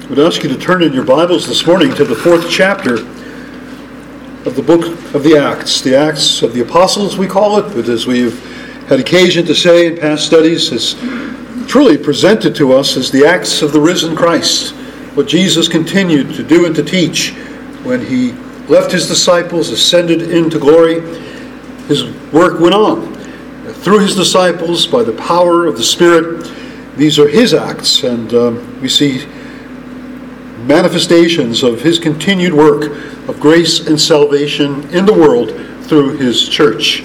I would ask you to turn in your Bibles this morning to the 4th chapter of the book of the Acts of the Apostles, we call it, but as we've had occasion to say in past studies, is truly presented to us as the Acts of the risen Christ, what Jesus continued to do and to teach when he left his disciples, ascended into glory. His work went on through his disciples by the power of the Spirit. These are his acts, and we see manifestations of his continued work of grace and salvation in the world through his church.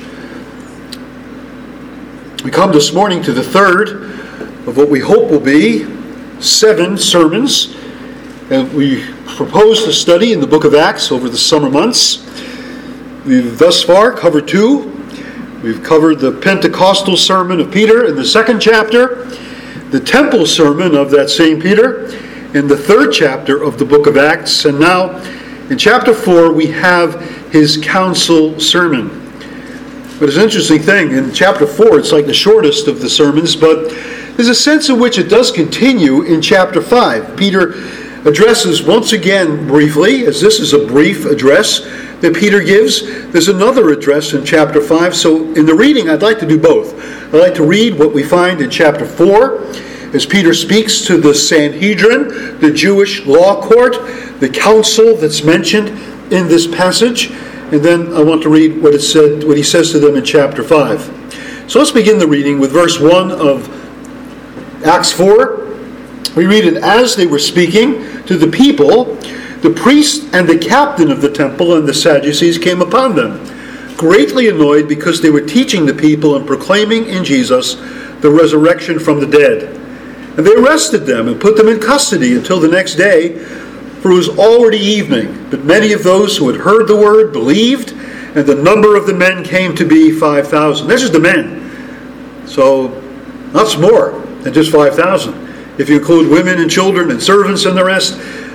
We come this morning to the third of what we hope will be 7 sermons, and we propose to study in the book of Acts over the summer months. We've thus far covered 2. We've covered the Pentecostal sermon of Peter in the 2nd chapter, the temple sermon of that same Peter in the 3rd chapter of the book of Acts, and now in chapter 4 we have his council sermon. But it's an interesting thing, in chapter 4 it's like the shortest of the sermons, but there's a sense in which it does continue in chapter 5. Peter addresses once again briefly, as this is a brief address that Peter gives. There's another address in chapter 5, so in the reading I'd like to do both. I'd like to read what we find in chapter 4, as Peter speaks to the Sanhedrin, the Jewish law court, the council that's mentioned in this passage, and then I want to read what he says to them in chapter 5. So let's begin the reading with verse 1 of Acts 4. We read, "And as they were speaking to the people, the priest and the captain of the temple and the Sadducees came upon them, greatly annoyed because they were teaching the people and proclaiming in Jesus the resurrection from the dead. And they arrested them and put them in custody until the next day, for it was already evening. But many of those who had heard the word believed, and the number of the men came to be 5,000. That's just the men. So, lots more than just 5,000. If you include women and children and servants and the rest,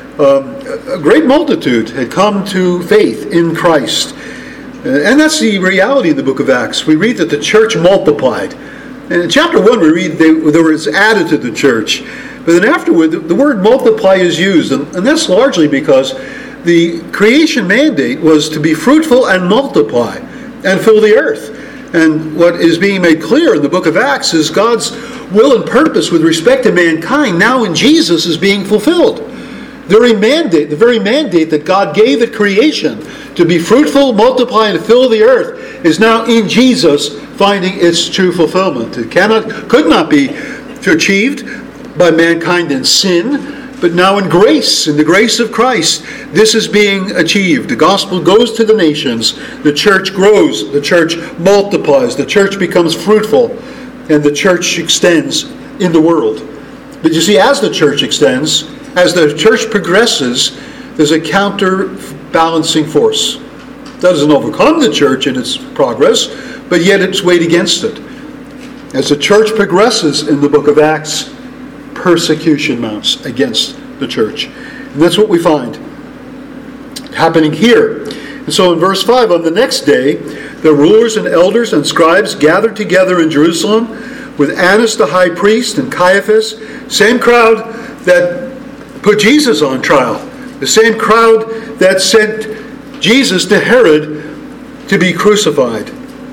a great multitude had come to faith in Christ. And that's the reality in the book of Acts. We read that the church multiplied. And in chapter 1 we read there was added to the church. But then afterward the word multiply is used. And that's largely because the creation mandate was to be fruitful and multiply and fill the earth. And what is being made clear in the book of Acts is God's will and purpose with respect to mankind now in Jesus is being fulfilled. The very mandate that God gave at creation to be fruitful, multiply, and fill the earth is now in Jesus finding its true fulfillment. It could not be achieved by mankind in sin, but now in grace, in the grace of Christ, this is being achieved. The gospel goes to the nations, the church grows, the church multiplies, the church becomes fruitful, and the church extends in the world. But you see, as the church extends, as the church progresses, there's a counterbalancing force. It doesn't overcome the church in its progress, but yet it's weighed against it. As the church progresses in the book of Acts, persecution mounts against the church. And that's what we find happening here. And so in verse 5, on the next day, the rulers and elders and scribes gathered together in Jerusalem with Annas the high priest and Caiaphas, same crowd that put Jesus on trial, the same crowd that sent Jesus to Herod to be crucified.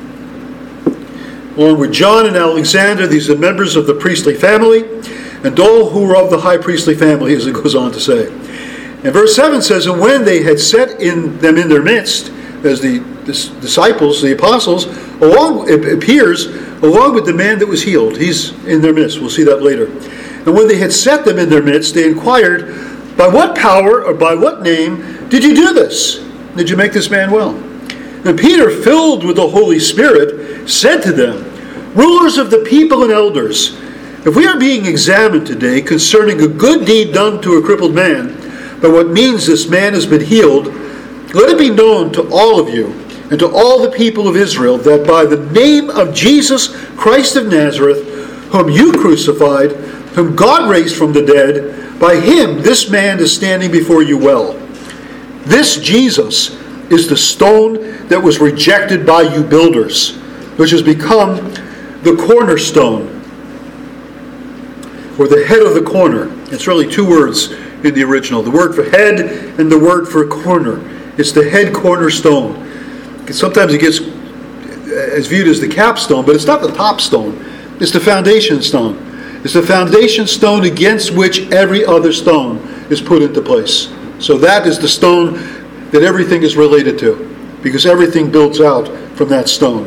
Along with John and Alexander, these are members of the priestly family, and all who were of the high priestly family, as it goes on to say. And verse 7 says, "And when they had set them in their midst," as the disciples, the apostles, it appears, along with the man that was healed. He's in their midst. We'll see that later. "And when they had set them in their midst, they inquired, 'By what power or by what name did you do this? Did you make this man well?' And Peter, filled with the Holy Spirit, said to them, 'Rulers of the people and elders, if we are being examined today concerning a good deed done to a crippled man, by what means this man has been healed, let it be known to all of you and to all the people of Israel that by the name of Jesus Christ of Nazareth, whom you crucified, whom God raised from the dead, by him this man is standing before you well. This Jesus is the stone that was rejected by you builders, which has become the cornerstone, or the head of the corner. It's really 2 words in the original. The word for head and the word for corner. It's the head cornerstone. Sometimes it gets as viewed as the capstone, but it's not the top stone. It's the foundation stone. It's the foundation stone against which every other stone is put into place. So that is the stone that everything is related to, because everything builds out from that stone.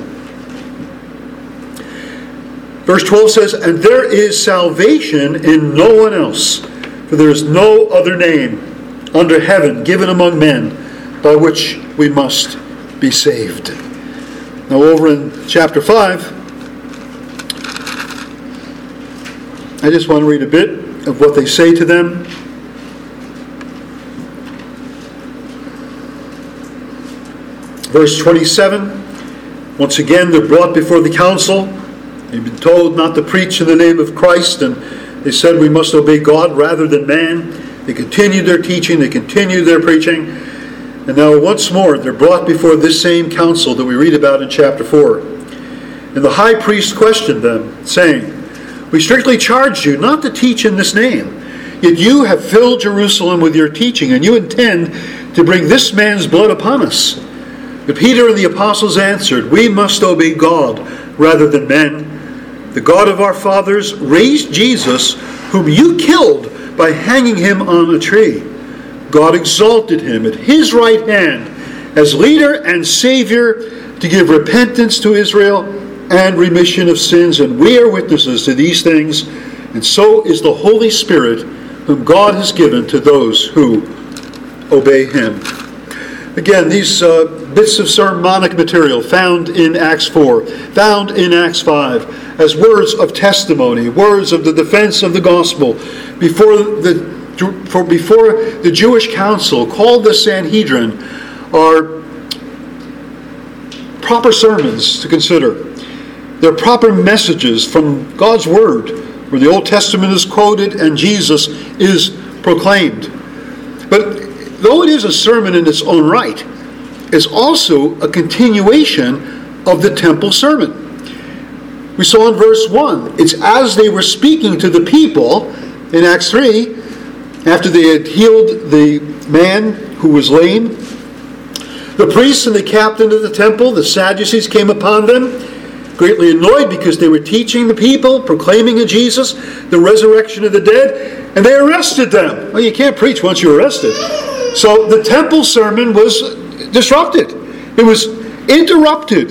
Verse 12 says, "And there is salvation in no one else, for there is no other name under heaven given among men by which we must be saved." Now over in chapter 5, I just want to read a bit of what they say to them. Verse 27, once again they're brought before the council. They've been told not to preach in the name of Christ, and they said we must obey God rather than man. They continued their teaching, they continued their preaching, and now once more they're brought before this same council that we read about in chapter 4. And the high priest questioned them, saying, "We strictly charged you not to teach in this name, yet you have filled Jerusalem with your teaching, and you intend to bring this man's blood upon us." But Peter and the apostles answered, "We must obey God rather than men. The God of our fathers raised Jesus, whom you killed by hanging him on a tree. God exalted him at his right hand as leader and Savior to give repentance to Israel and remission of sins. And we are witnesses to these things. And so is the Holy Spirit, whom God has given to those who obey him." Again, these bits of sermonic material found in Acts 4, found in Acts 5, as words of testimony, words of the defense of the gospel before the Jewish council, called the Sanhedrin, are proper sermons to consider. They're proper messages from God's Word, where the Old Testament is quoted and Jesus is proclaimed. But though it is a sermon in its own right, it's also a continuation of the temple sermon. We saw in verse 1, it's as they were speaking to the people in Acts 3, after they had healed the man who was lame. The priests and the captain of the temple, the Sadducees, came upon them, greatly annoyed because they were teaching the people, proclaiming of Jesus, the resurrection of the dead, and they arrested them. Well, you can't preach once you're arrested. So the temple sermon was disrupted. It was interrupted.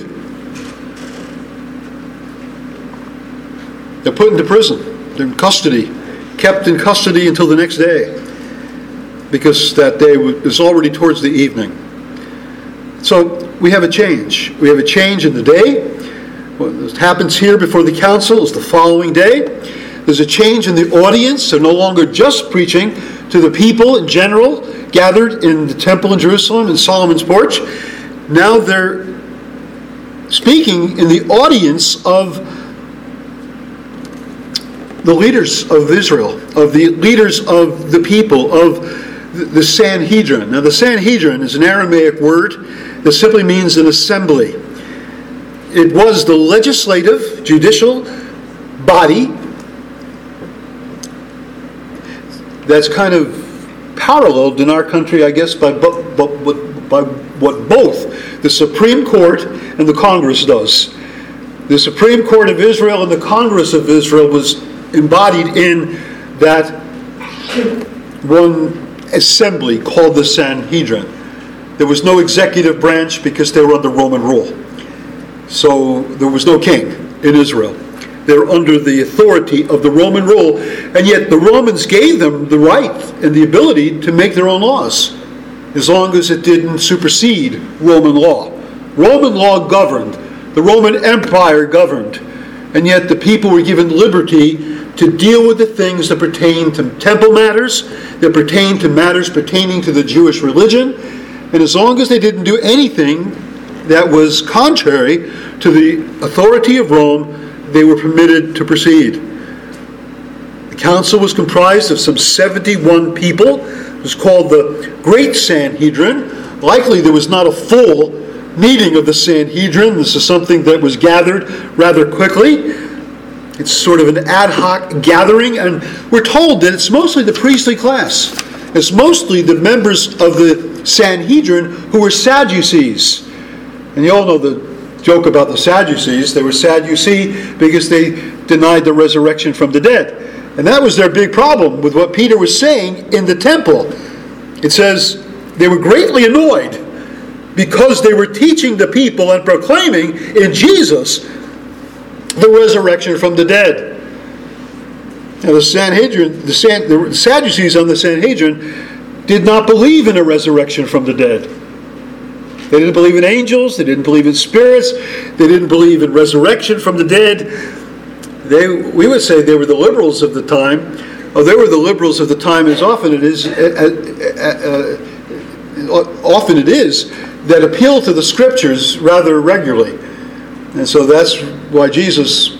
They're put into prison. They're in custody. Kept in custody until the next day. Because that day was already towards the evening. So we have a change. We have a change in the day. What happens here before the council is the following day. There's a change in the audience. They're no longer just preaching to the people in general gathered in the temple in Jerusalem in Solomon's porch. Now they're speaking in the audience of the leaders of Israel, of the leaders of the people, of the Sanhedrin. Now the Sanhedrin is an Aramaic word that simply means an assembly. It was the legislative, judicial body that's kind of paralleled in our country, I guess, by what both the Supreme Court and the Congress does. The Supreme Court of Israel and the Congress of Israel was embodied in that one assembly called the Sanhedrin. There was no executive branch because they were under Roman rule. So there was no king in Israel. They were under the authority of the Roman rule, and yet the Romans gave them the right and the ability to make their own laws, as long as it didn't supersede Roman law. Roman law governed. The Roman Empire governed. And yet the people were given liberty to deal with the things that pertain to temple matters, that pertain to matters pertaining to the Jewish religion. And as long as they didn't do anything that was contrary to the authority of Rome, they were permitted to proceed. The council was comprised of some 71 people. It was called the Great Sanhedrin. Likely there was not a full meeting of the Sanhedrin. This is something that was gathered rather quickly. It's sort of an ad hoc gathering, and we're told that it's mostly the priestly class. as mostly the members of the Sanhedrin who were Sadducees. And you all know the joke about the Sadducees. They were Sadducee because they denied the resurrection from the dead. And that was their big problem with what Peter was saying in the temple. It says they were greatly annoyed because they were teaching the people and proclaiming in Jesus the resurrection from the dead. Now the Sadducees on the Sanhedrin did not believe in a resurrection from the dead. They didn't believe in angels. They didn't believe in spirits. They didn't believe in resurrection from the dead. We would say they were the liberals of the time. They were the liberals of the time as often it is that appeal to the Scriptures rather regularly. And so that's why Jesus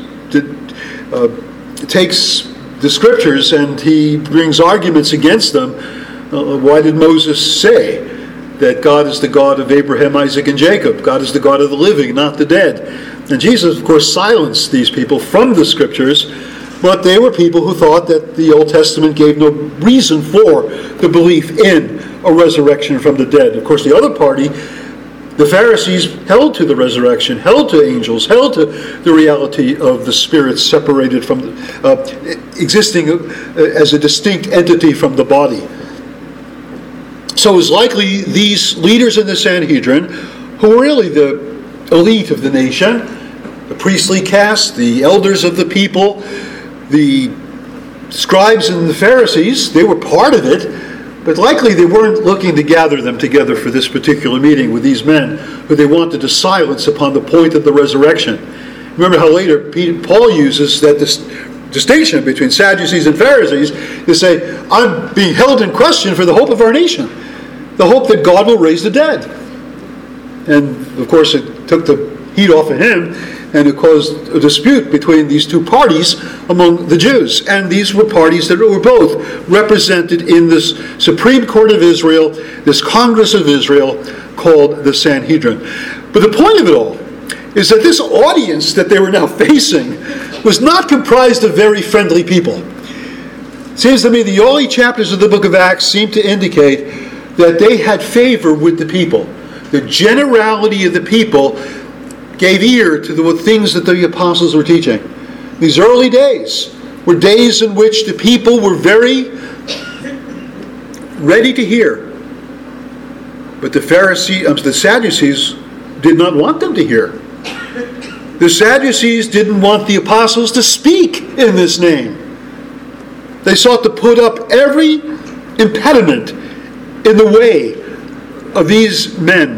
takes the Scriptures and he brings arguments against them. Why did Moses say that God is the God of Abraham, Isaac, and Jacob? God is the God of the living, not the dead. And Jesus, of course, silenced these people from the Scriptures, but they were people who thought that the Old Testament gave no reason for the belief in a resurrection from the dead. Of course, the other party, the Pharisees, held to the resurrection, held to angels, held to the reality of the spirits separated from, existing as a distinct entity from the body. So it was likely these leaders in the Sanhedrin, who were really the elite of the nation, the priestly caste, the elders of the people, the scribes and the Pharisees, they were part of it, but likely they weren't looking to gather them together for this particular meeting with these men who they wanted to silence upon the point of the resurrection. Remember how later Paul uses that distinction between Sadducees and Pharisees to say, I'm being held in question for the hope of our nation, the hope that God will raise the dead. And of course it took the heat off of him, and it caused a dispute between these two parties among the Jews. And these were parties that were both represented in this Supreme Court of Israel, this Congress of Israel called the Sanhedrin. But the point of it all is that this audience that they were now facing was not comprised of very friendly people. It seems to me the early chapters of the book of Acts seem to indicate that they had favor with the people. The generality of the people gave ear to the things that the apostles were teaching. These early days were days in which the people were very ready to hear. But the Sadducees did not want them to hear. The Sadducees didn't want the apostles to speak in this name. They sought to put up every impediment in the way of these men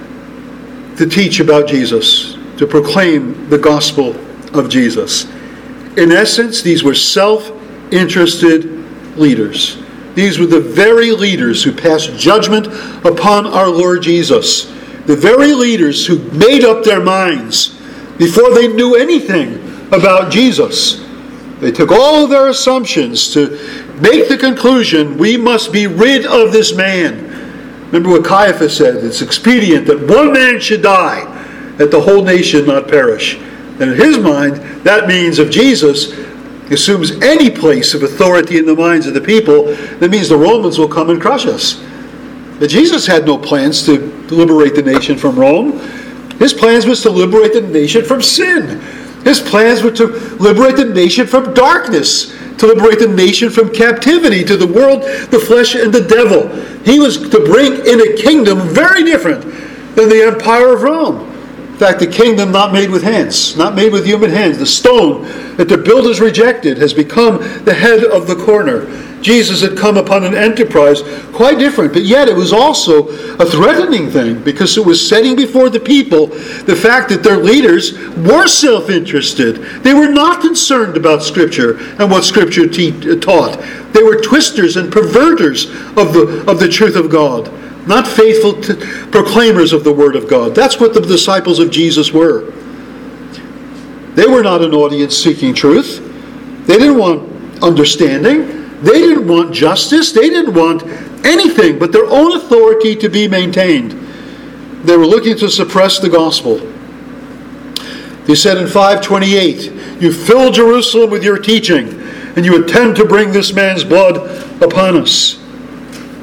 to teach about Jesus, to proclaim the gospel of Jesus. In essence, these were self-interested leaders. These were the very leaders who passed judgment upon our Lord Jesus. The very leaders who made up their minds before they knew anything about Jesus. They took all of their assumptions to make the conclusion, we must be rid of this man. Remember what Caiaphas said, it's expedient that one man should die, that the whole nation not perish. And in his mind, that means if Jesus assumes any place of authority in the minds of the people, that means the Romans will come and crush us. But Jesus had no plans to liberate the nation from Rome. His plans was to liberate the nation from sin. His plans were to liberate the nation from darkness, to liberate the nation from captivity to the world, the flesh, and the devil. He was to bring in a kingdom very different than the empire of Rome. In fact, the kingdom not made with hands, not made with human hands. The stone that the builders rejected has become the head of the corner. Jesus had come upon an enterprise quite different, but yet it was also a threatening thing because it was setting before the people the fact that their leaders were self-interested. They were not concerned about Scripture and what Scripture taught. They were twisters and perverters of the truth of God, not faithful proclaimers of the Word of God. That's what the disciples of Jesus were. They were not an audience seeking truth. They didn't want understanding. They didn't want justice. They didn't want anything but their own authority to be maintained. They were looking to suppress the gospel. They said in 5:28, you fill Jerusalem with your teaching, and you intend to bring this man's blood upon us.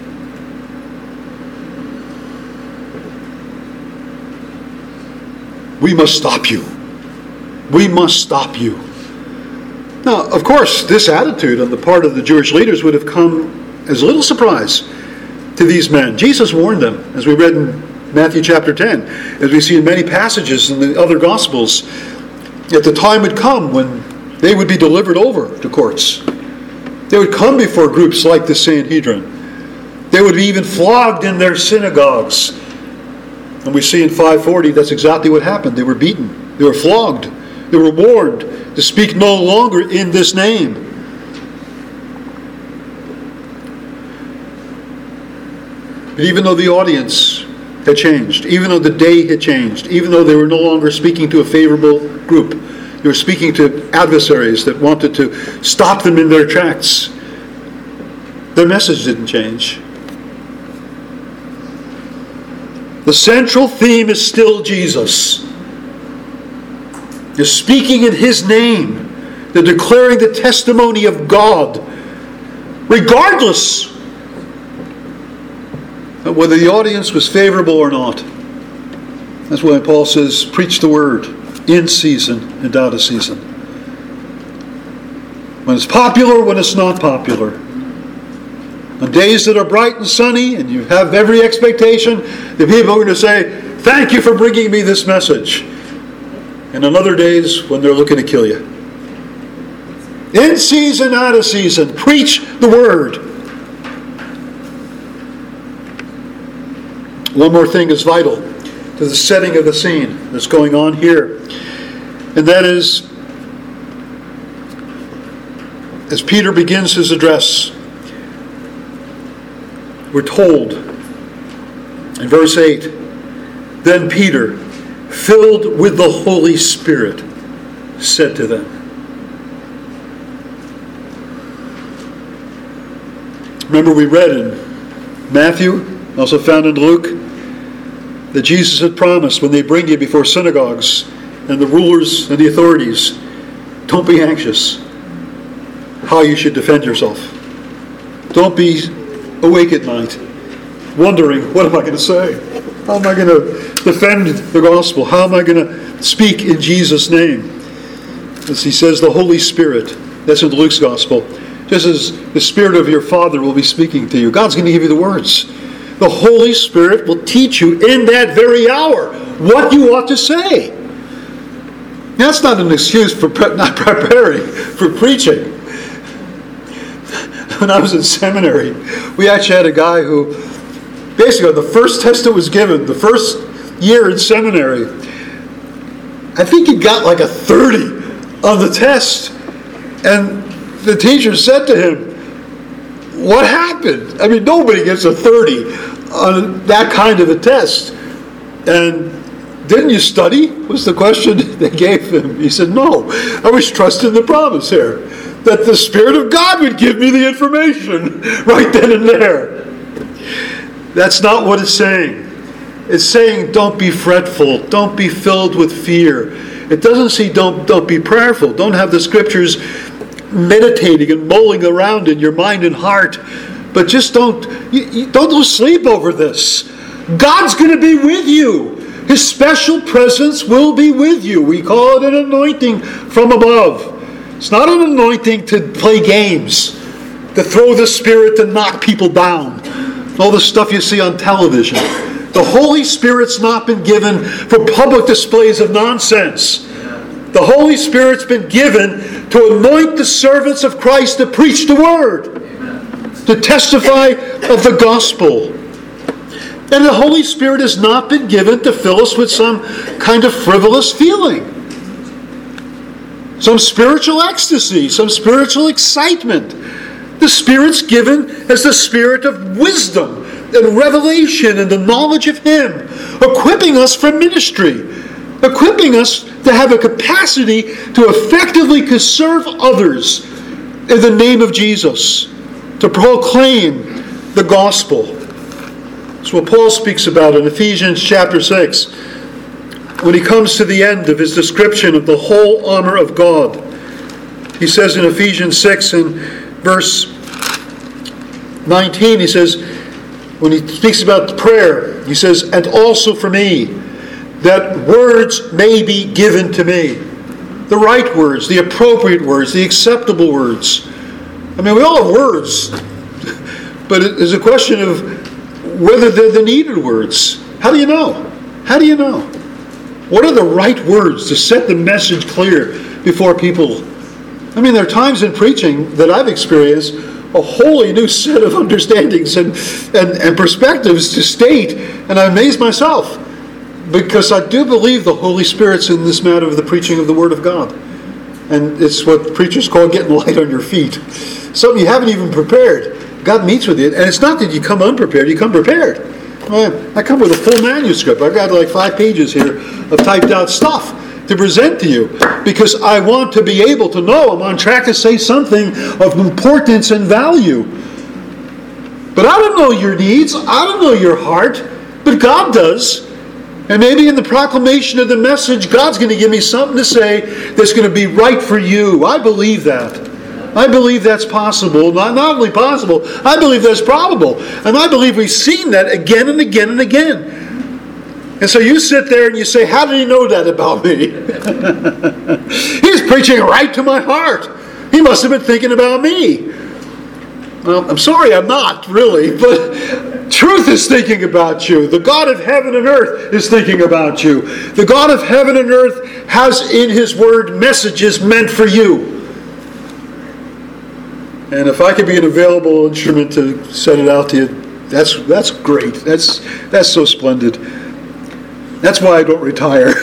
we must stop you. We must stop you. Now, of course, this attitude on the part of the Jewish leaders would have come as a little surprise to these men. Jesus warned them, as we read in Matthew chapter 10, as we see in many passages in the other Gospels, that the time would come when they would be delivered over to courts. They would come before groups like the Sanhedrin. They would be even flogged in their synagogues. And we see in 540 that's exactly what happened. They were beaten. They were flogged. They were warned to speak no longer in this name. But even though the audience had changed, even though the day had changed, even though they were no longer speaking to a favorable group, they were speaking to adversaries that wanted to stop them in their tracks, their message didn't change. The central theme is still Jesus. They're speaking in His name. They're declaring the testimony of God, regardless of whether the audience was favorable or not. That's why Paul says, preach the word in season and out of season. When it's popular, when it's not popular. On days that are bright and sunny, and you have every expectation, the people are going to say, thank you for bringing me this message. And on other days, when they're looking to kill you. In season, out of season, preach the word. One more thing is vital to the setting of the scene that's going on here. And that is, as Peter begins his address, we're told in verse 8, then Peter, filled with the Holy Spirit, said to them. Remember we read in Matthew, also found in Luke, that Jesus had promised when they bring you before synagogues and the rulers and the authorities, don't be anxious how you should defend yourself. Don't be awake at night wondering, what am I going to say? How am I going to defend the gospel? How am I going to speak in Jesus' name? As he says, the Holy Spirit, that's in Luke's gospel, just as the Spirit of your Father will be speaking to you. God's going to give you the words. The Holy Spirit will teach you in that very hour what you ought to say. That's not an excuse for not preparing for preaching. When I was in seminary, we actually had a guy who, basically, on the first test that was given, the first year in seminary, I think he got like a 30 on the test. And the teacher said to him, what happened? I mean, nobody gets a 30 on that kind of a test. And didn't you study? Was the question they gave him. He said, no, I was trusting the promise here, that the Spirit of God would give me the information right then and there. That's not what it's saying. It's saying don't be fretful. Don't be filled with fear. It doesn't say don't be prayerful. Don't have the Scriptures meditating and mulling around in your mind and heart. But just don't lose sleep over this. God's going to be with you. His special presence will be with you. We call it an anointing from above. It's not an anointing to play games, to throw the Spirit to knock people down. All the stuff you see on television. The Holy Spirit's not been given for public displays of nonsense. The Holy Spirit's been given to anoint the servants of Christ to preach the Word, to testify of the gospel. And the Holy Spirit has not been given to fill us with some kind of frivolous feeling, some spiritual ecstasy, some spiritual excitement. The Spirit's given as the Spirit of wisdom and revelation and the knowledge of Him, equipping us for ministry, equipping us to have a capacity to effectively serve others in the name of Jesus, to proclaim the gospel. That's what Paul speaks about in Ephesians chapter 6, when he comes to the end of his description of the whole armor of God. He says in Ephesians 6 and verse 19, he says, when he speaks about prayer, he says, and also for me, that words may be given to me. The right words, the appropriate words, the acceptable words. I mean, we all have words, but it is a question of whether they're the needed words. How do you know? How do you know? What are the right words to set the message clear before people? I mean, there are times in preaching that I've experienced a wholly new set of understandings and perspectives to state, and I amaze myself, because I do believe the Holy Spirit's in this matter of the preaching of the Word of God. And it's what preachers call getting light on your feet. Something you haven't even prepared. God meets with you, and it's not that you come unprepared, you come prepared. I come with a full manuscript. I've got like 5 pages here of typed out stuff to present to you, because I want to be able to know I'm on track to say something of importance and value. But I don't know your needs. I don't know your heart. But God does. And maybe in the proclamation of the message, God's going to give me something to say that's going to be right for you. I believe that. I believe that's possible. Not only possible, I believe that's probable. And I believe we've seen that again and again and again. And so you sit there and you say, how did he know that about me? He's preaching right to my heart. He must have been thinking about me. Well, I'm sorry, I'm not, really. But truth is thinking about you. The God of heaven and earth is thinking about you. The God of heaven and earth has in His Word messages meant for you. And if I could be an available instrument to set it out to you, that's great. That's so splendid. That's why I don't retire.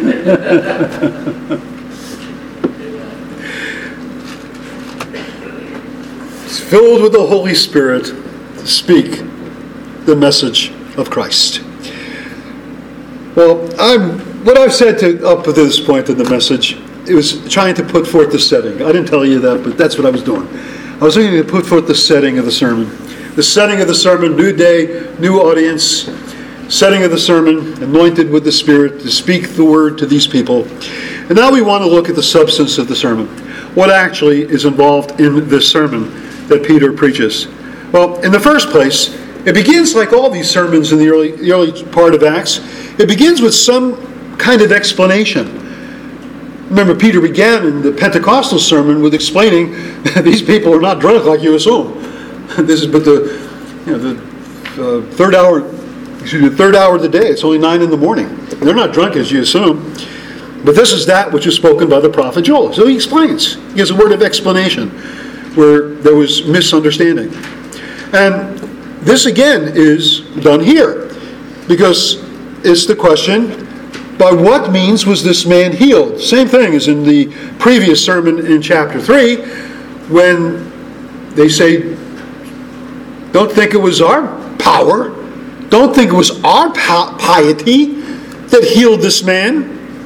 It's filled with the Holy Spirit to speak the message of Christ. Well, what I've said up to this point in the message, it was trying to put forth the setting. I didn't tell you that, but that's what I was doing. I was looking to put forth the setting of the sermon. The setting of the sermon, new day, new audience. Setting of the sermon, anointed with the Spirit to speak the word to these people. And now we want to look at the substance of the sermon. What actually is involved in this sermon that Peter preaches? Well, in the first place, it begins like all these sermons in the early part of Acts. It begins with some kind of explanation. Remember, Peter began in the Pentecostal sermon with explaining that these people are not drunk like you assume. This is but the third hour of the day. It's only 9 in the morning. They're not drunk as you assume. But this is that which is spoken by the prophet Joel. So he explains. He gives a word of explanation where there was misunderstanding. And this again is done here, because it's the question, by what means was this man healed? Same thing as in the previous sermon in chapter 3, when they say, don't think it was our power, don't think it was our piety that healed this man.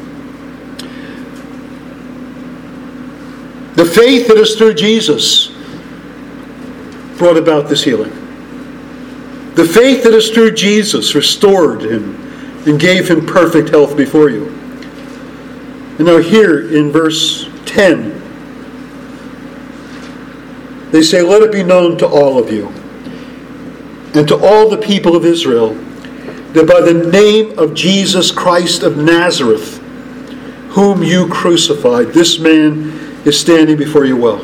The faith that is through Jesus brought about this healing. The faith that is through Jesus restored him and gave him perfect health before you. And now here in verse 10, they say, let it be known to all of you and to all the people of Israel that by the name of Jesus Christ of Nazareth, whom you crucified, this man is standing before you well.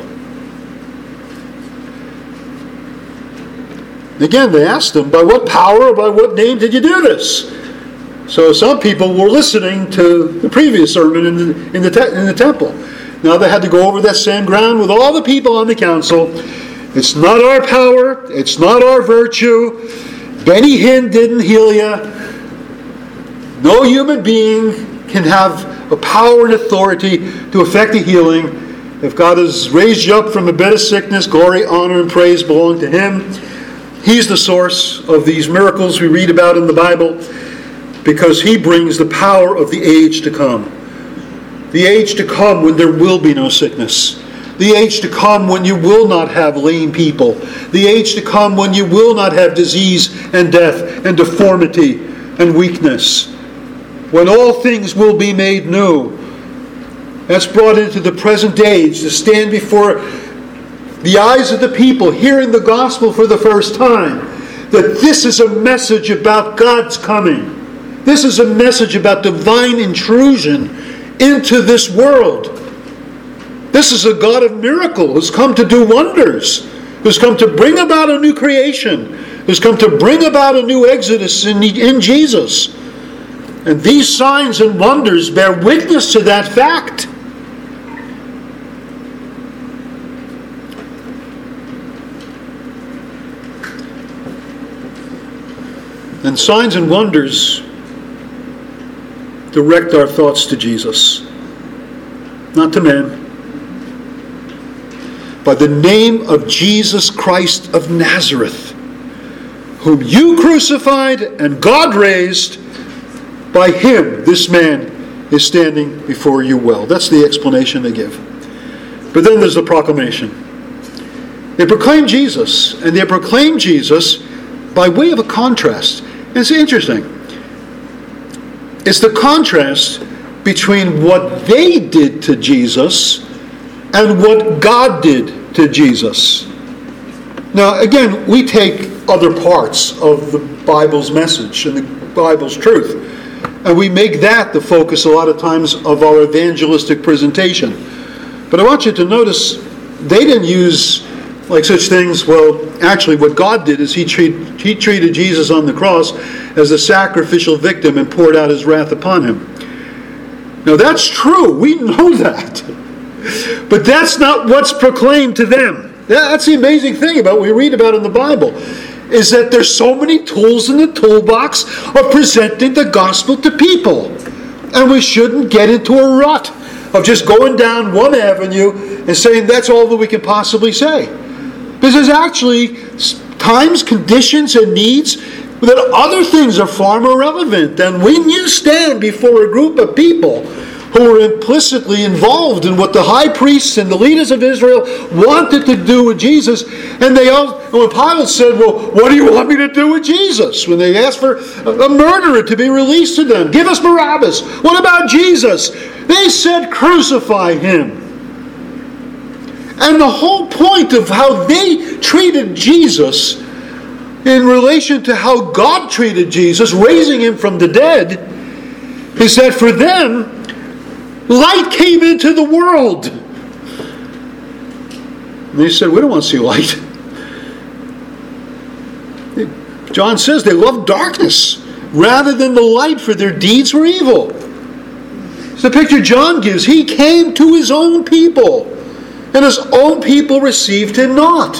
Again, they asked him, by what power or by what name did you do this? So some people were listening to the previous sermon in the temple. Now they had to go over that same ground with all the people on the council. It's not our power. It's not our virtue. Benny Hinn didn't heal you. No human being can have a power and authority to effect a healing. If God has raised you up from a bed of sickness, glory, honor, and praise belong to Him. He's the source of these miracles we read about in the Bible, because He brings the power of the age to come. The age to come when there will be no sickness. The age to come when you will not have lame people. The age to come when you will not have disease and death and deformity and weakness. When all things will be made new. That's brought into the present age to stand before the eyes of the people hearing the gospel for the first time. That this is a message about God's coming. This is a message about divine intrusion into this world. This is a God of miracles who's come to do wonders, who's come to bring about a new creation, who's come to bring about a new exodus in Jesus. And these signs and wonders bear witness to that fact. And signs and wonders direct our thoughts to Jesus, not to men. By the name of Jesus Christ of Nazareth, whom you crucified and God raised, by him this man is standing before you well. That's the explanation they give. But then there's the proclamation. They proclaim Jesus, and they proclaim Jesus by way of a contrast. And it's interesting. It's the contrast between what they did to Jesus and what God did to Jesus. Now, again, we take other parts of the Bible's message and the Bible's truth, and we make that the focus a lot of times of our evangelistic presentation. But I want you to notice they didn't use like such things. Well, actually what God did is he treated Jesus on the cross as a sacrificial victim and poured out his wrath upon him. Now that's true. We know that. But that's not what's proclaimed to them. That's the amazing thing about what we read about in the Bible, is that there's so many tools in the toolbox of presenting the gospel to people. And we shouldn't get into a rut of just going down one avenue and saying that's all that we can possibly say. Because there's actually times, conditions, and needs that other things are far more relevant than when you stand before a group of people who were implicitly involved in what the high priests and the leaders of Israel wanted to do with Jesus. And when Pilate said, well, what do you want me to do with Jesus? When they asked for a murderer to be released to them, give us Barabbas. What about Jesus? They said, crucify him. And the whole point of how they treated Jesus in relation to how God treated Jesus, raising him from the dead, is that for them, light came into the world. And they said, we don't want to see light. John says they loved darkness rather than the light, for their deeds were evil. It's the picture John gives. He came to his own people, and his own people received him not.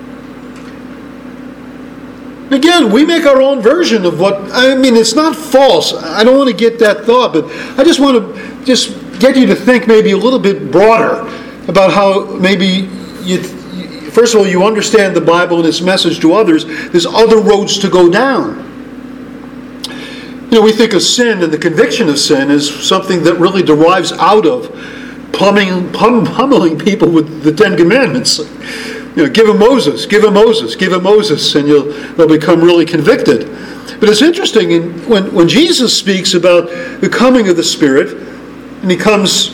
Again, we make our own version of what, it's not false. I don't want to get that thought, but I just want to get you to think maybe a little bit broader about how maybe first of all, you understand the Bible and its message to others. There's other roads to go down. We think of sin and the conviction of sin as something that really derives out of pummeling people with the Ten Commandments. Give him Moses, give him Moses, give him Moses, and they'll become really convicted. But it's interesting, when Jesus speaks about the coming of the Spirit, and he comes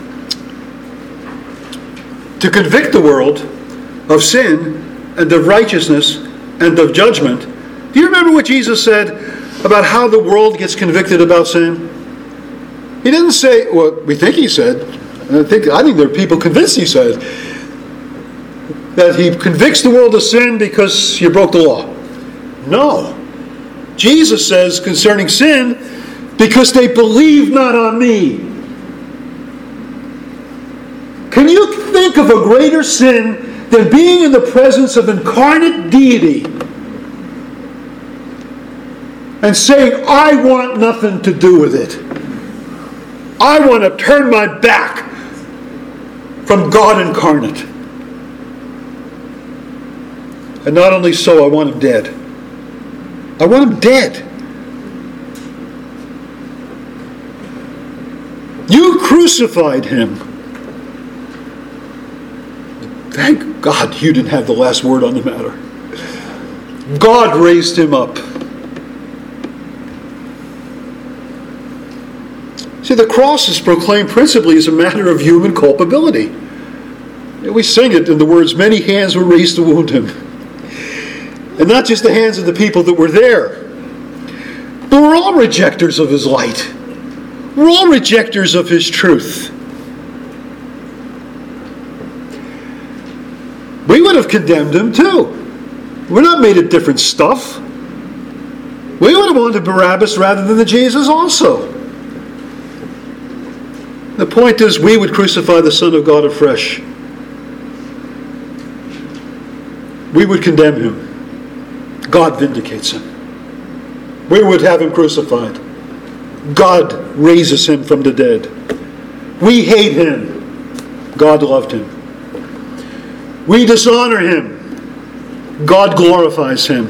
to convict the world of sin and of righteousness and of judgment. Do you remember what Jesus said about how the world gets convicted about sin? He didn't say what we think he said. I think there are people convinced he said that he convicts the world of sin because you broke the law. No. Jesus says concerning sin, because they believe not on me. Can you think of a greater sin than being in the presence of incarnate deity and saying, I want nothing to do with it. I want to turn my back from God incarnate. And not only so, I want him dead. I want him dead. You crucified him. Thank God you didn't have the last word on the matter. God raised him up. See, the cross is proclaimed principally as a matter of human culpability. We sing it in the words, many hands were raised to wound him. And not just the hands of the people that were there, But we're all rejectors of his light. We're all rejectors of his truth. We would have condemned him too. We're not made of different stuff. We would have wanted Barabbas rather than the Jesus also. The point is, we would crucify the Son of God afresh. We would condemn him. God vindicates him. We would have him crucified. God raises him from the dead. We hate him. God loved him. We dishonor him. God glorifies him.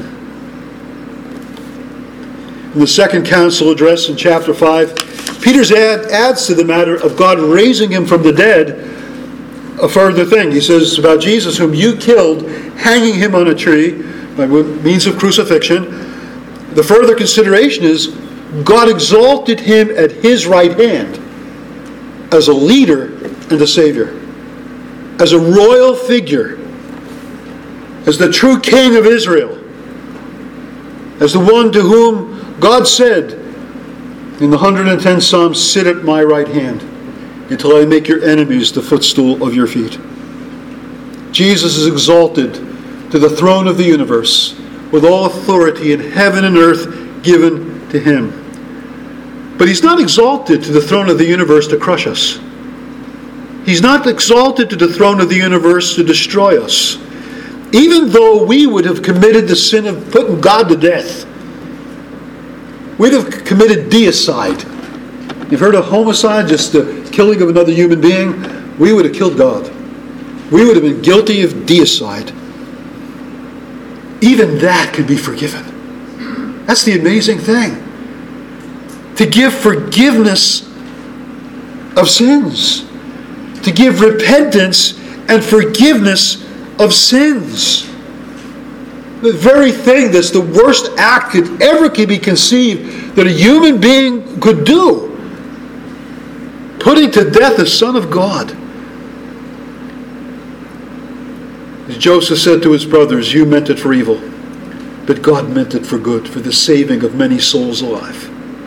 In the second council address in chapter 5, Peter adds to the matter of God raising him from the dead a further thing. He says about Jesus, whom you killed, hanging him on a tree by means of crucifixion. The further consideration is God exalted him at his right hand as a leader and a Savior, as a royal figure, as the true King of Israel, as the one to whom God said in the 110th Psalm, sit at my right hand until I make your enemies the footstool of your feet. Jesus is exalted to the throne of the universe with all authority in heaven and earth given to him. But he's not exalted to the throne of the universe to crush us. He's not exalted to the throne of the universe to destroy us. Even though we would have committed the sin of putting God to death, we'd have committed deicide. You've heard of homicide, just the killing of another human being? We would have killed God. We would have been guilty of deicide. Even that could be forgiven. That's the amazing thing. To give forgiveness of sins. To give repentance and forgiveness of sins. The very thing that's the worst act that ever could be conceived that a human being could do. Putting to death the Son of God. As Joseph said to his brothers, you meant it for evil, but God meant it for good, for the saving of many souls alive.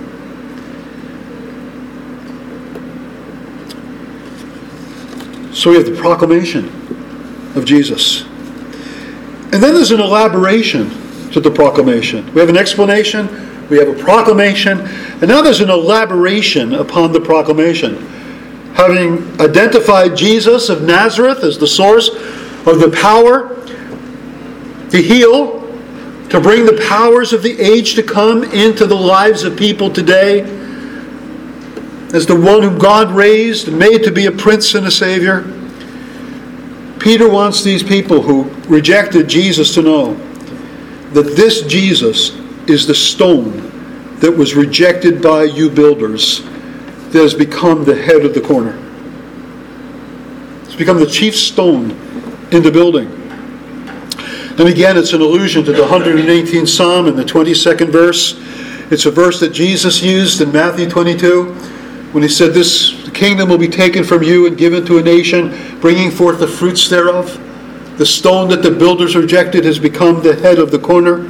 So we have the proclamation of Jesus. And then there's an elaboration to the proclamation. We have an explanation, we have a proclamation, and now there's an elaboration upon the proclamation. Having identified Jesus of Nazareth as the source of the power to heal, to bring the powers of the age to come into the lives of people today, as the one whom God raised and made to be a prince and a savior, Peter wants these people who rejected Jesus to know that this Jesus is the stone that was rejected by you builders that has become the head of the corner. It's become the chief stone in the building. And again, it's an allusion to the 118th Psalm and the 22nd verse. It's a verse that Jesus used in Matthew 22 when he said, the kingdom will be taken from you and given to a nation, bringing forth the fruits thereof. The stone that the builders rejected has become the head of the corner.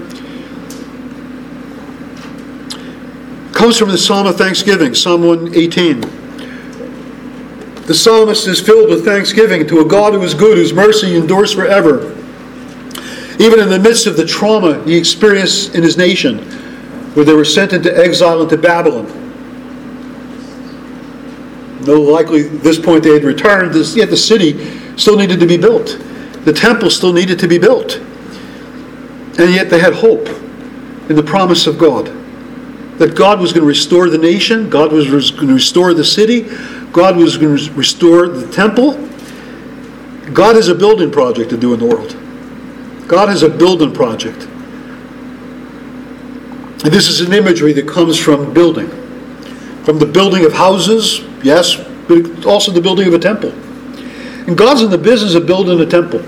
Comes from the Psalm of Thanksgiving, Psalm 118. The psalmist is filled with thanksgiving to a God who is good, whose mercy endures forever. Even in the midst of the trauma he experienced in his nation, where they were sent into exile into Babylon. Though likely at this point they had returned, yet the city still needed to be built. The temple still needed to be built. And yet they had hope in the promise of God. That God was going to restore the nation, God was going to restore the city, God was going to restore the temple. God has a building project to do in the world. God has a building project. And this is an imagery that comes from building. From the building of houses, yes, but also the building of a temple. And God's in the business of building a temple.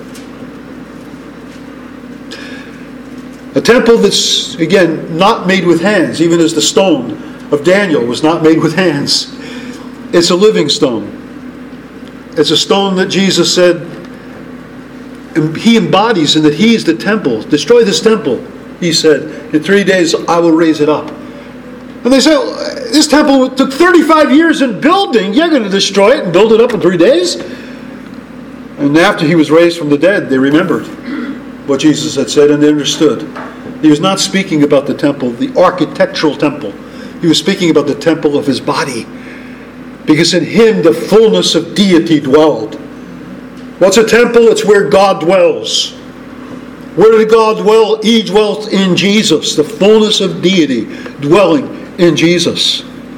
A temple that's, again, not made with hands, even as the stone of Daniel was not made with hands. It's a living stone. It's a stone that Jesus said he embodies and that he is the temple. Destroy this temple, he said. In 3 days I will raise it up. And they say, this temple took 35 years in building. You're going to destroy it and build it up in 3 days? And after he was raised from the dead, they remembered what Jesus had said and they understood. He was not speaking about the temple, the architectural temple. He was speaking about the temple of his body. Because in him the fullness of deity dwelled. What's a temple? It's where God dwells. Where did God dwell? He dwelt in Jesus. The fullness of deity dwelling in Jesus.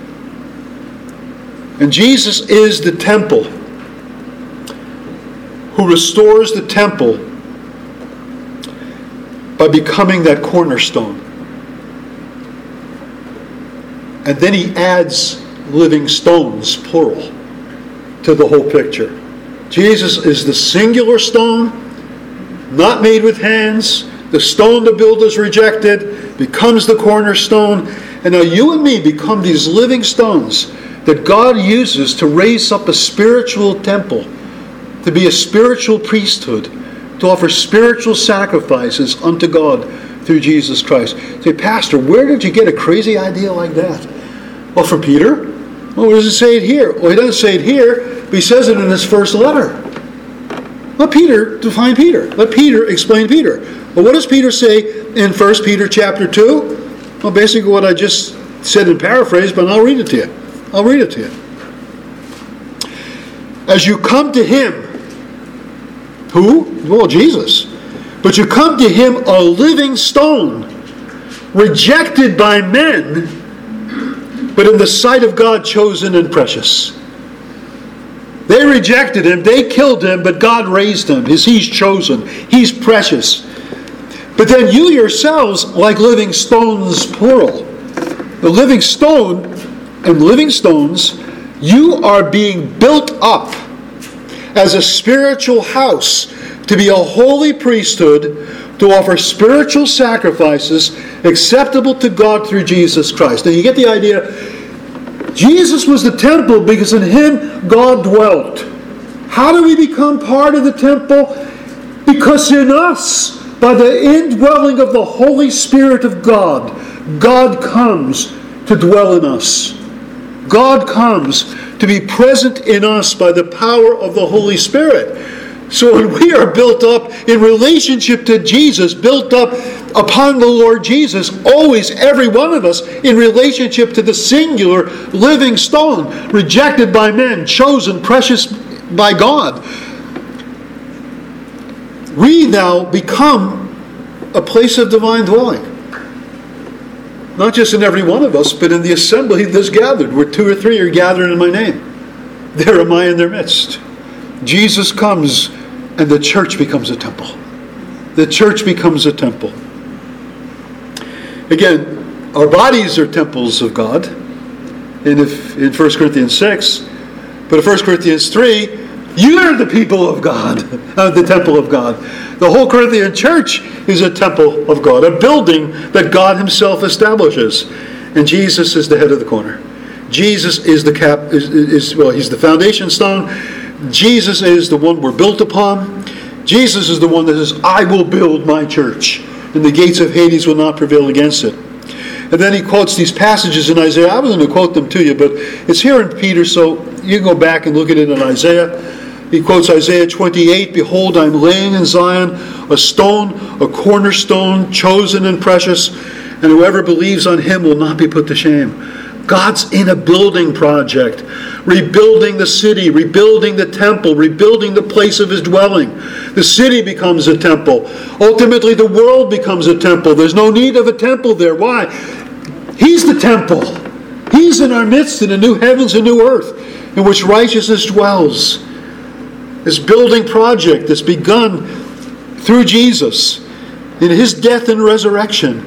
And Jesus is the temple who restores the temple by becoming that cornerstone. And then he adds living stones, plural, to the whole picture. Jesus is the singular stone, not made with hands. The stone the builders rejected becomes the cornerstone. And now you and me become these living stones that God uses to raise up a spiritual temple, to be a spiritual priesthood, to offer spiritual sacrifices unto God through Jesus Christ. Say, Pastor, where did you get a crazy idea like that? Well, from Peter. Well, where does it say it here? Well, he doesn't say it here, but he says it in his first letter. Let Peter define Peter. Let Peter explain Peter. Well, what does Peter say in 1 Peter chapter 2? Well, basically what I just said in paraphrase, but I'll read it to you. I'll read it to you. As you come to him, who? Well, Jesus. But you come to him a living stone, rejected by men, but in the sight of God chosen and precious. They rejected him, they killed him, but God raised him. He's chosen, he's precious. But then you yourselves, like living stones, plural. The living stone and living stones, you are being built up as a spiritual house to be a holy priesthood, to offer spiritual sacrifices acceptable to God through Jesus Christ. Now you get the idea. Jesus was the temple because in him God dwelt. How do we become part of the temple? Because in us, by the indwelling of the Holy Spirit of God, God comes to dwell in us. God comes to be present in us by the power of the Holy Spirit. So when we are built up in relationship to Jesus, built up upon the Lord Jesus, always every one of us in relationship to the singular living stone, rejected by men, chosen, precious by God, we now become a place of divine dwelling. Not just in every one of us, but in the assembly that's gathered, where 2 or 3 are gathered in my name. There am I in their midst. Jesus comes and the church becomes a temple. The church becomes a temple. Again, our bodies are temples of God in 1 Corinthians 6. But in 1 Corinthians 3, you are the people of God, the temple of God. The whole Corinthian church is a temple of God, a building that God himself establishes. And Jesus is the head of the corner. Jesus is the he's the foundation stone. Jesus is the one we're built upon. Jesus is the one that says, I will build my church, and the gates of Hades will not prevail against it. And then he quotes these passages in Isaiah. I was going to quote them to you, but it's here in Peter, so you can go back and look at it in Isaiah. He quotes Isaiah 28, Behold, I'm laying in Zion a stone, a cornerstone, chosen and precious, and whoever believes on him will not be put to shame. God's in a building project, rebuilding the city, rebuilding the temple, rebuilding the place of his dwelling. The city becomes a temple. Ultimately, the world becomes a temple. There's no need of a temple there. Why? He's the temple. He's in our midst in a new heavens and new earth in which righteousness dwells. This building project that's begun through Jesus in his death and resurrection.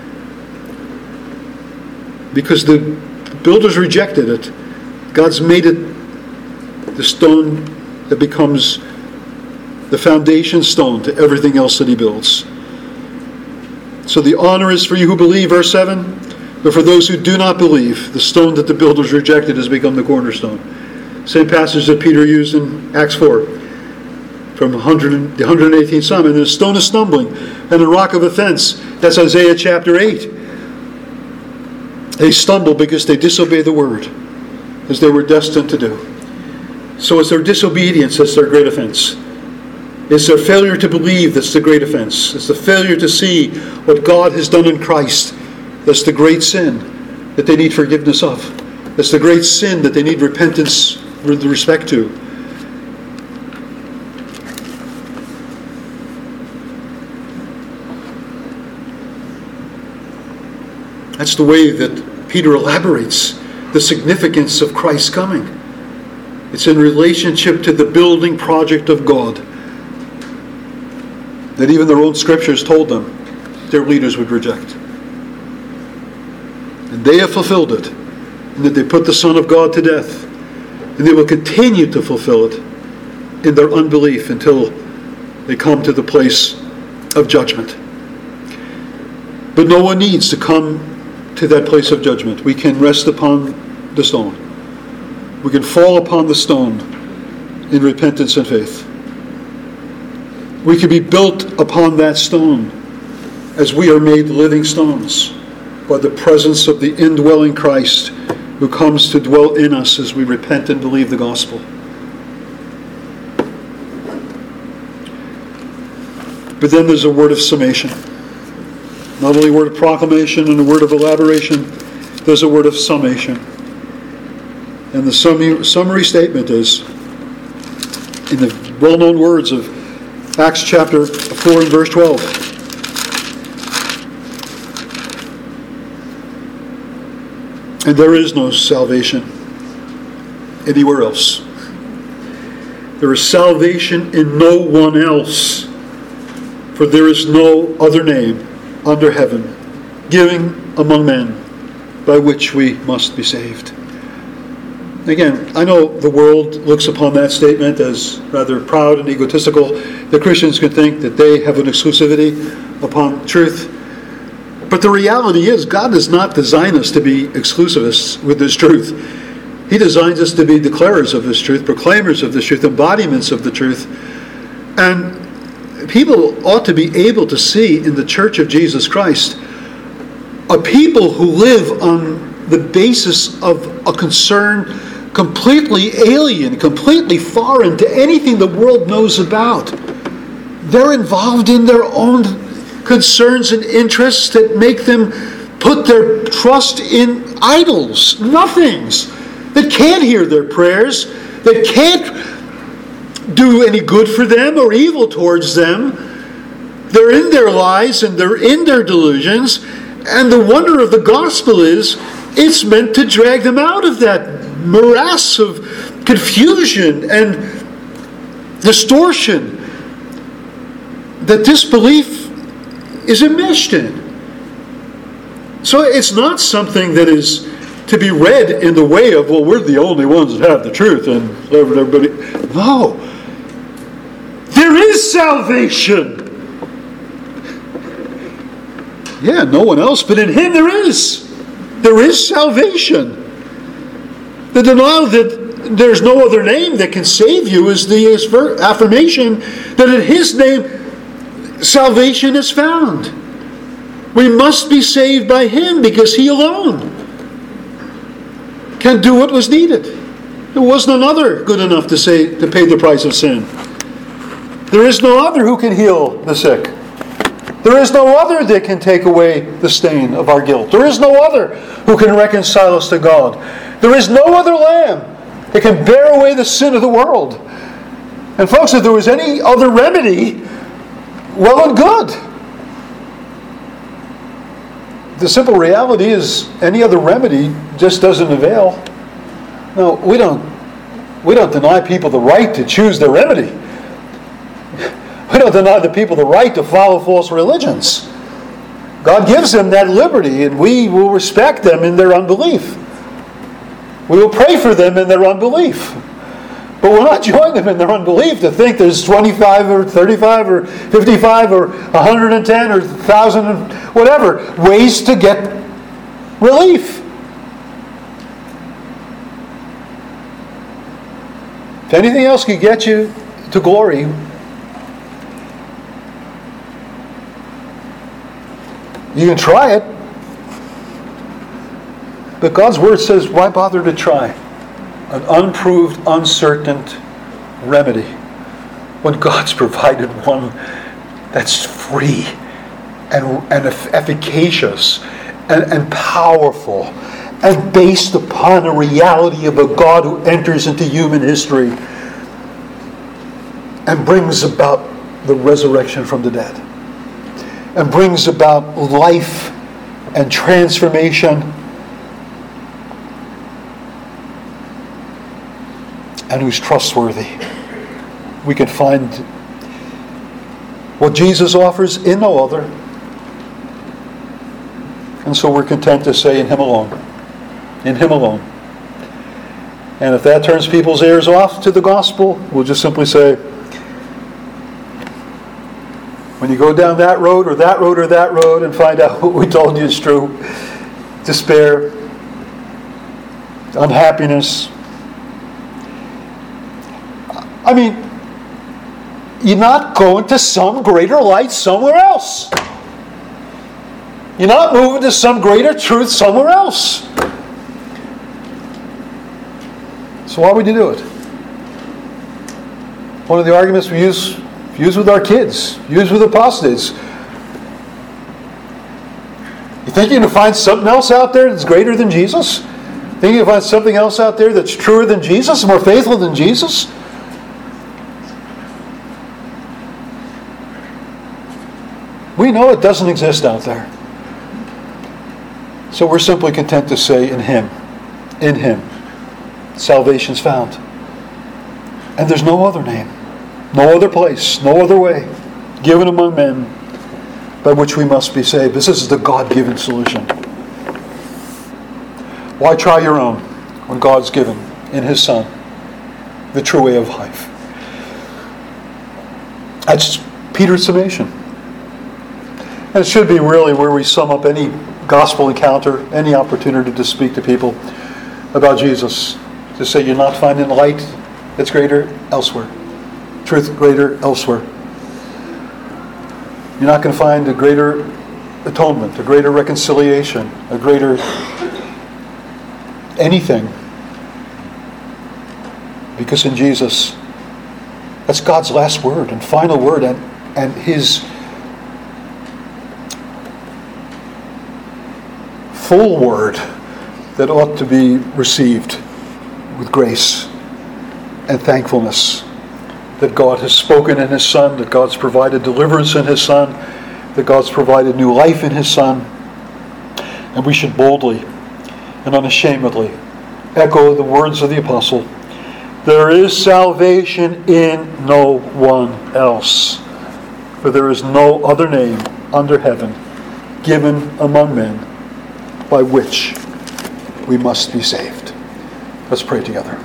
Because the builders rejected it, God's made it the stone that becomes the foundation stone to everything else that he builds. So the honor is for you who believe, verse 7. But for those who do not believe, the stone that the builders rejected has become the cornerstone. Same passage that Peter used in Acts 4. From the 118th Psalm. And the stone of stumbling and the rock of offense. That's Isaiah chapter 8. They stumble because they disobey the word, as they were destined to do. So it's their disobedience that's their great offense. It's their failure to believe that's the great offense. It's the failure to see what God has done in Christ that's the great sin that they need forgiveness of. That's the great sin that they need repentance with respect to. That's the way that Peter elaborates the significance of Christ's coming. It's in relationship to the building project of God that even their own scriptures told them their leaders would reject. And they have fulfilled it, in that they put the Son of God to death. And they will continue to fulfill it in their unbelief until they come to the place of judgment. But no one needs to come to that place of judgment. We can rest upon the stone. We can fall upon the stone in repentance and faith. We can be built upon that stone as we are made living stones by the presence of the indwelling Christ who comes to dwell in us as we repent and believe the gospel. But then there's a word of summation. Not only a word of proclamation and a word of elaboration, there's a word of summation. And the summary statement is, in the well-known words of Acts chapter 4 and verse 12. And there is no salvation anywhere else. There is salvation in no one else. For there is no other name under heaven given among men by which we must be saved. Again, I know the world looks upon that statement as rather proud and egotistical. The Christians can think that they have an exclusivity upon truth. But the reality is, God does not design us to be exclusivists with this truth. He designs us to be declarers of this truth, proclaimers of this truth, embodiments of the truth. And people ought to be able to see in the Church of Jesus Christ a people who live on the basis of a concern completely alien, completely foreign to anything the world knows about. They're involved in their own concerns and interests that make them put their trust in idols, nothings, that can't hear their prayers, that can't do any good for them or evil towards them. They're in their lies and they're in their delusions, and the wonder of the gospel is it's meant to drag them out of that morass of confusion and distortion that disbelief is enmeshed in. So it's not something that is to be read in the way of, well, we're the only ones that have the truth and everybody. No. There is salvation. Yeah, no one else, but in Him there is. There is salvation. The denial that there's no other name that can save you is the affirmation that in His name salvation is found. We must be saved by Him because He alone can do what was needed. There wasn't another good enough to pay the price of sin. There is no other who can heal the sick. There is no other that can take away the stain of our guilt. There is no other who can reconcile us to God. There is no other Lamb that can bear away the sin of the world. And folks, if there was any other remedy, well and good. The simple reality is any other remedy just doesn't avail. No, we don't deny people the right to choose their remedy. We don't deny the people the right to follow false religions. God gives them that liberty, and we will respect them in their unbelief. We will pray for them in their unbelief. But we'll not join them in their unbelief to think there's 25 or 35 or 55 or 110 or 1,000 and whatever ways to get relief. If anything else can get you to glory, you can try it. But God's Word says, why bother to try an unproved, uncertain remedy when God's provided one that's free and efficacious and powerful and based upon a reality of a God who enters into human history and brings about the resurrection from the dead and brings about life and transformation and who's trustworthy. We can find what Jesus offers in no other. And so we're content to say in Him alone. In Him alone. And if that turns people's ears off to the gospel, we'll just simply say, when you go down that road or that road or that road and find out what we told you is true, despair, unhappiness. I mean, you're not going to some greater light somewhere else. You're not moving to some greater truth somewhere else. So why would you do it? One of the arguments we use with our kids, use with apostates. You think you're going to find something else out there that's greater than Jesus? Think you're going to find something else out there that's truer than Jesus, more faithful than Jesus? We know it doesn't exist out there. So we're simply content to say in Him, salvation's found. And there's no other name, no other place, no other way given among men by which we must be saved. This is the God-given solution. Why try your own when God's given in His Son the true way of life? That's Peter's summation. And it should be really where we sum up any gospel encounter, any opportunity to speak to people about Jesus. To say you're not finding light that's greater elsewhere. Truth greater elsewhere. You're not going to find a greater atonement, a greater reconciliation, a greater anything. Because in Jesus, that's God's last word and final word and His full word that ought to be received with grace and thankfulness that God has spoken in His Son, that God's provided deliverance in His Son, that God's provided new life in His Son. And we should boldly and unashamedly echo the words of the Apostle, there is salvation in no one else, for there is no other name under heaven given among men by which we must be saved. Let's pray together.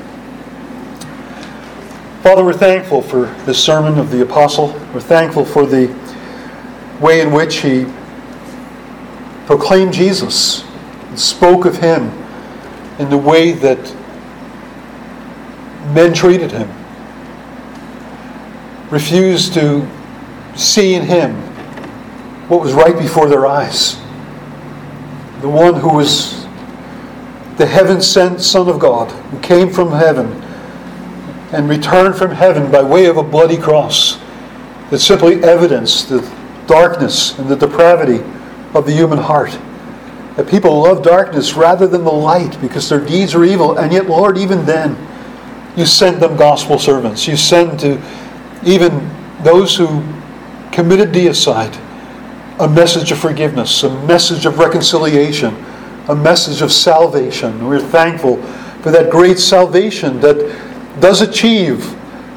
Father, we're thankful for this sermon of the Apostle. We're thankful for the way in which he proclaimed Jesus and spoke of Him in the way that men treated Him, refused to see in Him what was right before their eyes. The one who was the heaven-sent Son of God, who came from heaven and returned from heaven by way of a bloody cross that simply evidenced the darkness and the depravity of the human heart. That people love darkness rather than the light because their deeds are evil. And yet, Lord, even then, You send them gospel servants. You send to even those who committed deicide a message of forgiveness, a message of reconciliation, a message of salvation. We're thankful for that great salvation that does achieve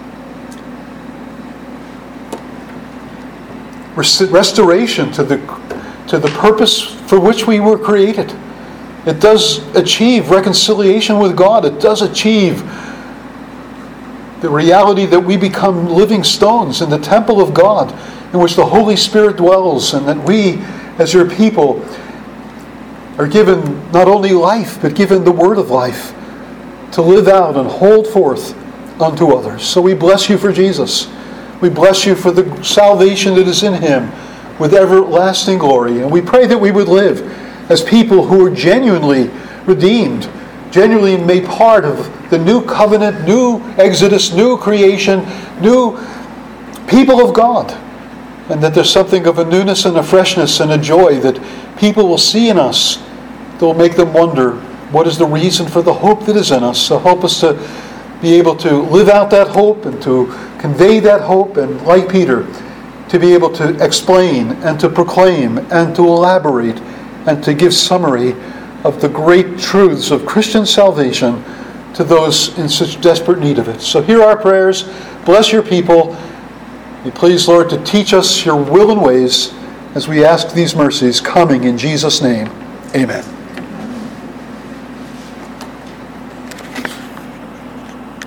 restoration to the purpose for which we were created. It does achieve reconciliation with God. It does achieve the reality that we become living stones in the temple of God in which the Holy Spirit dwells, and that we, as Your people, are given not only life, but given the word of life to live out and hold forth unto others. So we bless You for Jesus. We bless You for the salvation that is in Him with everlasting glory. And we pray that we would live as people who are genuinely redeemed, genuinely made part of the new covenant, new exodus, new creation, new people of God. And that there's something of a newness and a freshness and a joy that people will see in us that will make them wonder, what is the reason for the hope that is in us? So help us to be able to live out that hope and to convey that hope, and like Peter, to be able to explain and to proclaim and to elaborate and to give summary of the great truths of Christian salvation to those in such desperate need of it. So hear our prayers. Bless your people. Be pleased, Lord, to teach us your will and ways as we ask these mercies, coming in Jesus' name. Amen.